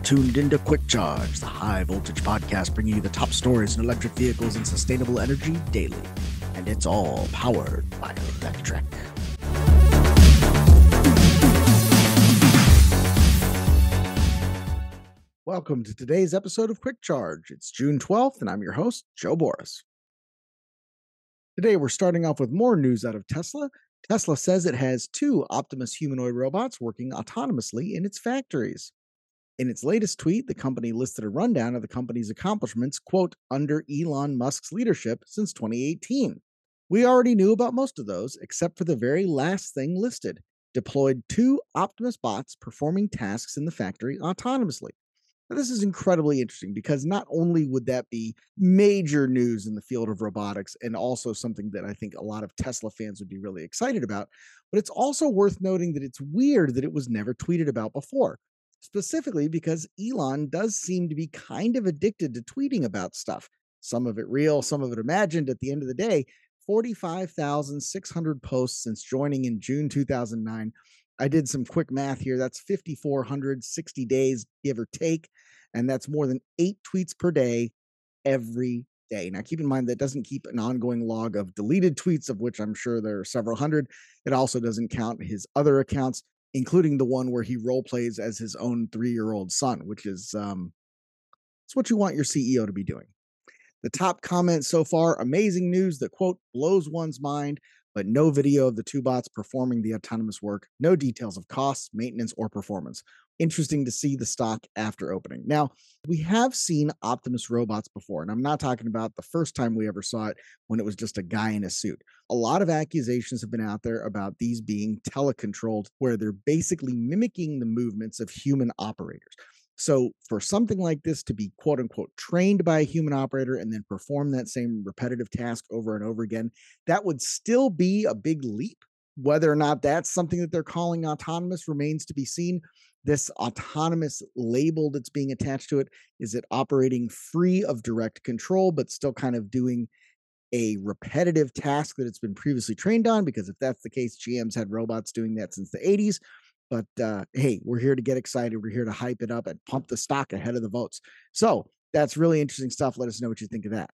tuned into Quick Charge, the high voltage podcast bringing you the top stories in electric vehicles and sustainable energy daily. And it's all powered by electric. Welcome to today's episode of Quick Charge. It's June 12th, and I'm your host, Joe Boris. Today, we're starting off with more news out of Tesla. Tesla says it has 2 Optimus humanoid robots working autonomously in its factories. In its latest tweet, the company listed a rundown of the company's accomplishments, quote, under Elon Musk's leadership since 2018. We already knew about most of those, except for the very last thing listed, deployed 2 Optimus bots performing tasks in the factory autonomously. Now, this is incredibly interesting because not only would that be major news in the field of robotics and also something that I think a lot of Tesla fans would be really excited about, but it's also worth noting that it's weird that it was never tweeted about before. Specifically because Elon does seem to be kind of addicted to tweeting about stuff. Some of it real, some of it imagined. At the end of the day, 45,600 posts since joining in June 2009. I did some quick math here. That's 5,460 days, give or take. And that's more than 8 tweets per day, every day. Now, keep in mind that doesn't keep an ongoing log of deleted tweets, of which I'm sure there are several hundred. It also doesn't count his other accounts, including the one where he role plays as his own 3-year-old son, which is it's what you want your CEO to be doing. The top comment so far, amazing news that, quote, blows one's mind, but no video of the 2 bots performing the autonomous work, no details of costs, maintenance, or performance. Interesting to see the stock after opening. Now, we have seen Optimus robots before, and I'm not talking about the first time we ever saw it when it was just a guy in a suit. A lot of accusations have been out there about these being telecontrolled, where they're basically mimicking the movements of human operators. So for something like this to be quote unquote trained by a human operator and then perform that same repetitive task over and over again, that would still be a big leap. Whether or not that's something that they're calling autonomous remains to be seen. This autonomous label that's being attached to it, is it operating free of direct control, but still kind of doing a repetitive task that it's been previously trained on? Because if that's the case, GM's had robots doing that since the 80s. But hey, we're here to get excited. We're here to hype it up and pump the stock ahead of the votes. So that's really interesting stuff. Let us know what you think of that.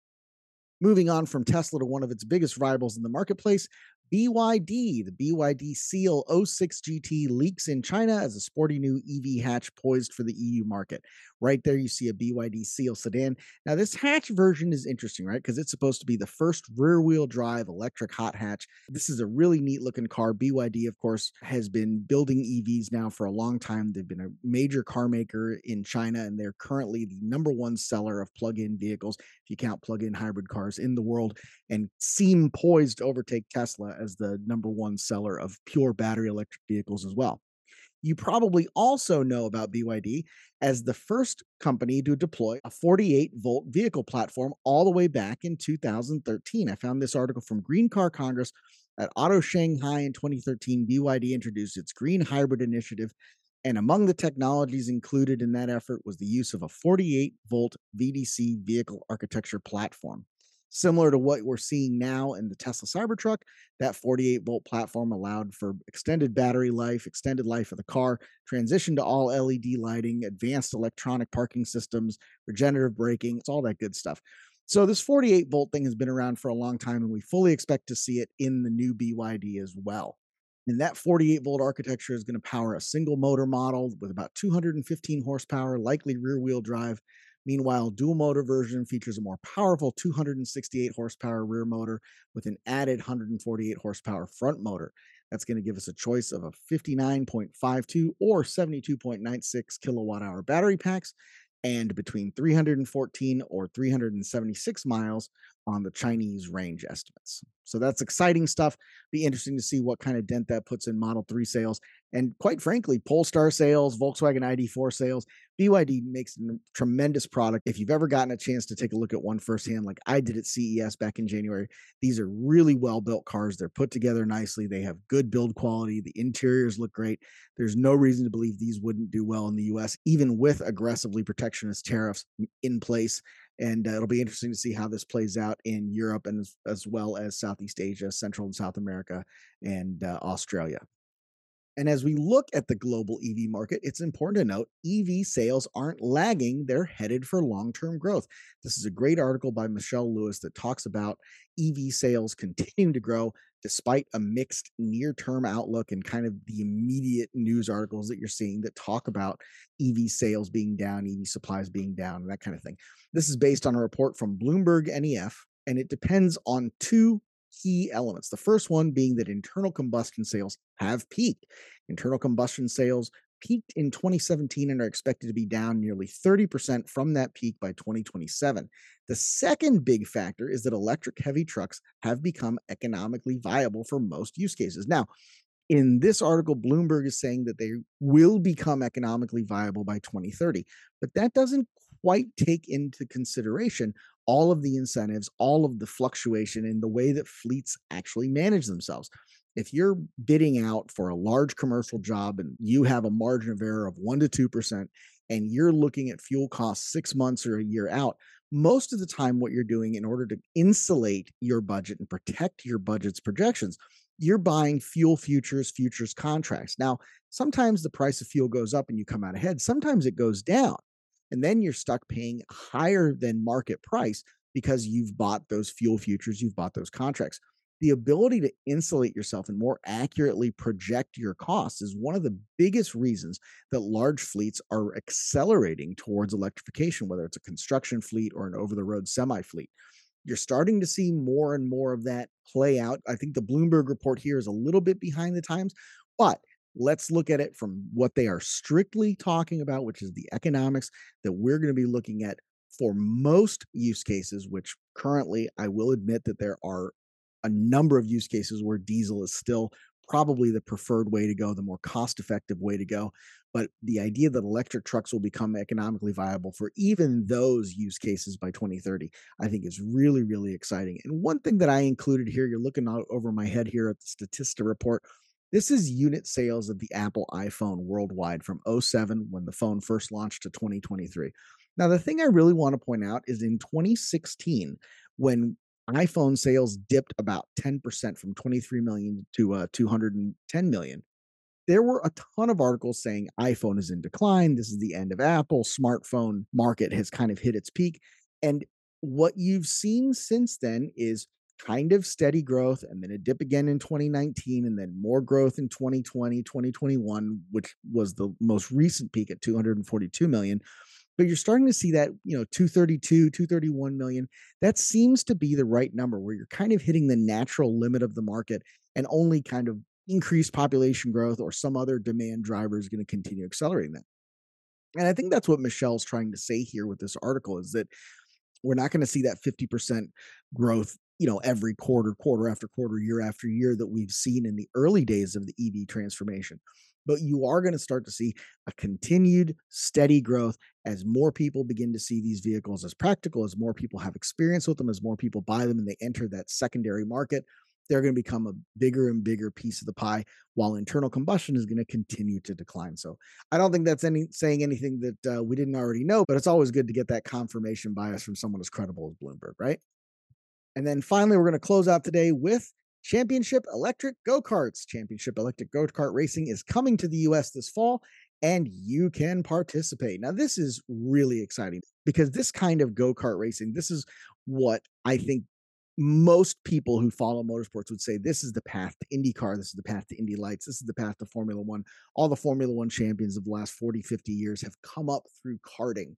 Moving on from Tesla to one of its biggest rivals in the marketplace, BYD. The BYD Seal 06 GT leaks in China as a sporty new EV hatch poised for the EU market. Right there, you see a BYD Seal sedan. Now, this hatch version is interesting, right? Because it's supposed to be the first rear-wheel drive electric hot hatch. This is a really neat looking car. BYD, of course, has been building EVs now for a long time. They've been a major car maker in China, and they're currently the #1 seller of plug-in vehicles, if you count plug-in hybrid cars in the world, and seem poised to overtake Tesla as the #1 seller of pure battery electric vehicles as well. You probably also know about BYD as the first company to deploy a 48-volt vehicle platform all the way back in 2013. I found this article from Green Car Congress at Auto Shanghai in 2013. BYD introduced its Green Hybrid Initiative, and among the technologies included in that effort was the use of a 48-volt VDC vehicle architecture platform. Similar to what we're seeing now in the Tesla Cybertruck, that 48-volt platform allowed for extended battery life, extended life of the car, transition to all LED lighting, advanced electronic parking systems, regenerative braking. It's all that good stuff. So this 48-volt thing has been around for a long time, and we fully expect to see it in the new BYD as well. And that 48-volt architecture is going to power a single motor model with about 215 horsepower, likely rear-wheel drive. Meanwhile, dual motor version features a more powerful 268 horsepower rear motor with an added 148 horsepower front motor. That's going to give us a choice of a 59.52 or 72.96 kilowatt hour battery packs, and between 314 or 376 miles on the Chinese range estimates. So that's exciting stuff. Be interesting to see what kind of dent that puts in Model 3 sales. And quite frankly, Polestar sales, Volkswagen ID4 sales. BYD makes a tremendous product. If you've ever gotten a chance to take a look at one firsthand, like I did at CES back in January, these are really well-built cars. They're put together nicely. They have good build quality. The interiors look great. There's no reason to believe these wouldn't do well in the US, even with aggressively protectionist tariffs in place. And it'll be interesting to see how this plays out in Europe and as well as Southeast Asia, Central and South America, and Australia. And as we look at the global EV market, it's important to note EV sales aren't lagging, they're headed for long term growth. This is a great article by Michelle Lewis that talks about EV sales continuing to grow despite a mixed near term outlook and kind of the immediate news articles that you're seeing that talk about EV sales being down, EV supplies being down, and that kind of thing. This is based on a report from Bloomberg NEF, and it depends on two key elements. The first one being that internal combustion sales have peaked. Internal combustion sales peaked in 2017 and are expected to be down nearly 30% from that peak by 2027. The second big factor is that electric heavy trucks have become economically viable for most use cases. Now, in this article, Bloomberg is saying that they will become economically viable by 2030, but that doesn't quite take into consideration all of the incentives, all of the fluctuation in the way that fleets actually manage themselves. If you're bidding out for a large commercial job and you have a margin of error of 1 to 2%, and you're looking at fuel costs 6 months or a year out, most of the time, what you're doing in order to insulate your budget and protect your budget's projections, you're buying fuel futures contracts. Now, sometimes the price of fuel goes up and you come out ahead. Sometimes it goes down. And then you're stuck paying higher than market price because you've bought those fuel futures, you've bought those contracts. The ability to insulate yourself and more accurately project your costs is one of the biggest reasons that large fleets are accelerating towards electrification, whether it's a construction fleet or an over the road semi fleet. You're starting to see more and more of that play out. I think the Bloomberg report here is a little bit behind the times, but let's look at it from what they are strictly talking about, which is the economics that we're going to be looking at for most use cases, which currently I will admit that there are a number of use cases where diesel is still probably the preferred way to go, the more cost effective way to go. But the idea that electric trucks will become economically viable for even those use cases by 2030, I think is really, really exciting. And one thing that I included here, you're looking out over my head here at the Statista report. This is unit sales of the Apple iPhone worldwide from '07 when the phone first launched to 2023. Now, the thing I really want to point out is in 2016, when iPhone sales dipped about 10% from 23 million to 210 million. There were a ton of articles saying iPhone is in decline. This is the end of Apple. Smartphone market has kind of hit its peak. And what you've seen since then is kind of steady growth and then a dip again in 2019 and then more growth in 2020, 2021, which was the most recent peak at 242 million. But you're starting to see that, 232, 231 million. That seems to be the right number where you're kind of hitting the natural limit of the market and only kind of increased population growth or some other demand driver is going to continue accelerating that. And I think that's what Michelle's trying to say here with this article is that we're not going to see that 50% growth, every quarter, quarter after quarter, year after year that we've seen in the early days of the EV transformation. But you are going to start to see a continued steady growth as more people begin to see these vehicles as practical, as more people have experience with them, as more people buy them and they enter that secondary market. They're going to become a bigger and bigger piece of the pie while internal combustion is going to continue to decline. So I don't think that's saying anything that we didn't already know, but it's always good to get that confirmation bias from someone as credible as Bloomberg, right? And then finally, we're going to close out today with Championship Electric Go Karts. Championship Electric Go Kart Racing is coming to the US this fall, and you can participate. Now, this is really exciting because this kind of go kart racing, this is what I think most people who follow motorsports would say this is the path to IndyCar. This is the path to Indy Lights. This is the path to Formula One. All the Formula One champions of the last 40, 50 years have come up through karting.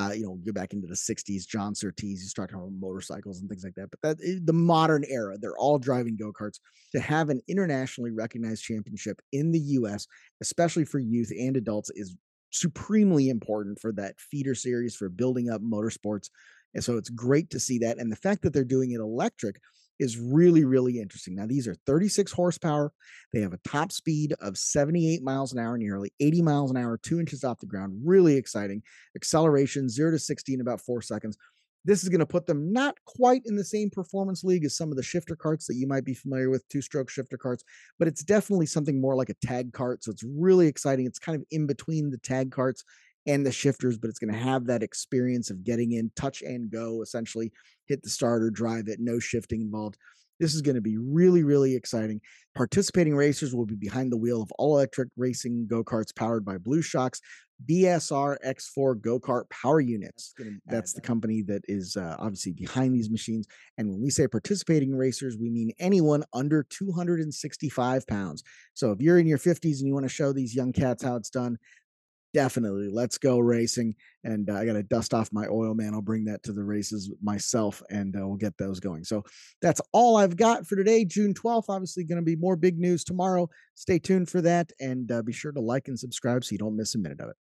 Go back into the 60s, John Surtees, you start talking about motorcycles and things like that. But that is the modern era. They're all driving go karts. To have an internationally recognized championship in the US, especially for youth and adults, is supremely important for that feeder series for building up motorsports. And so it's great to see that. And the fact that they're doing it electric is really, really interesting. Now, these are 36 horsepower. They have a top speed of 78 miles an hour, nearly 80 miles an hour, 2 inches off the ground. Really exciting. Acceleration 0 to 60 in about 4 seconds. This is going to put them not quite in the same performance league as some of the shifter carts that you might be familiar with, two-stroke shifter carts, but it's definitely something more like a tag cart. So it's really exciting. It's kind of in between the tag carts and the shifters, but it's going to have that experience of getting in, touch and go, essentially hit the starter, drive it, no shifting involved. This is going to be really, really exciting. Participating racers will be behind the wheel of all electric racing go karts powered by Blue Shock's BSR X4 go kart power units. That's the company that is obviously behind these machines. And when we say participating racers, we mean anyone under 265 pounds. So if you're in your 50s and you want to show these young cats how it's done, definitely let's go racing. And I got to dust off my oil, man. I'll bring that to the races myself, and we'll get those going. So that's all I've got for today, June 12th. Obviously going to be more big news tomorrow. Stay tuned for that, and be sure to like and subscribe so you don't miss a minute of it.